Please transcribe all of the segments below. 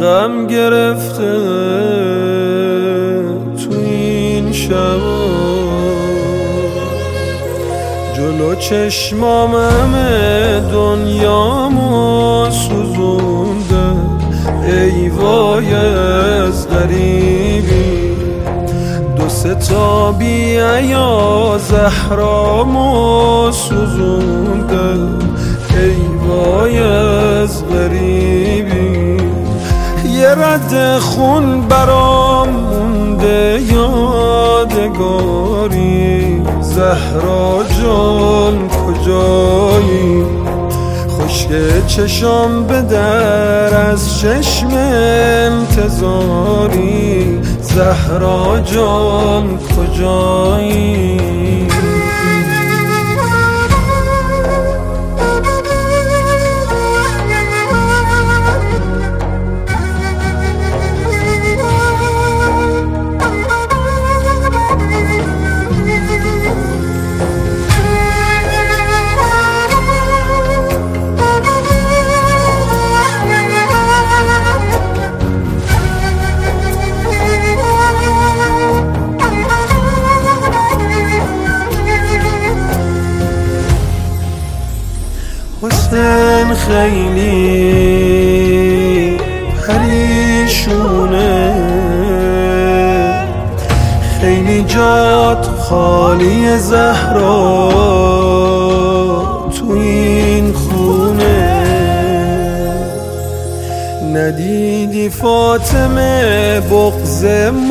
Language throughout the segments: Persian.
غم گرفته تو این شب، جلو چشمام همه دنیامو سوزونده. ای وای از غریبی، دو سه تا بیا زهرامو سوزونده. ای وای از غریبی، یه رد خون برام مونده یادگاری. زهرا جان کجایی؟ خشک چشام به در از چشم انتظاری. زهرا جان کجایی؟ حسین خیلی پریشونه، خیلی جات خالی زهرا تو این خونه. ندیدی فاطمه بغض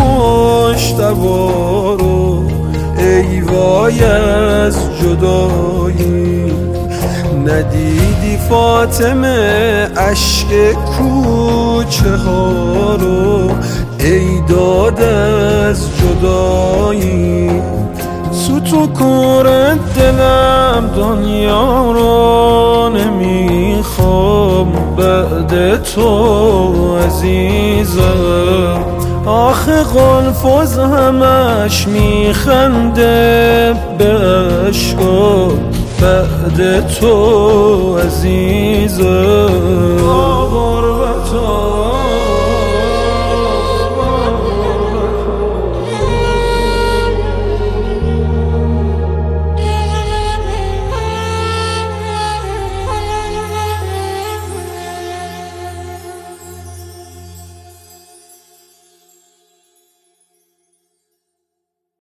مجتبی رو؟ ای وای از جدایی. ندیدی فاطمه اشک کوچه ها رو؟ ای داد از جدایی. سوتو کور دلم دنیا رو نمیخوام بعد تو عزیزم. آخه قلفز همش میخنده به عشقا بعد تو عزیزم.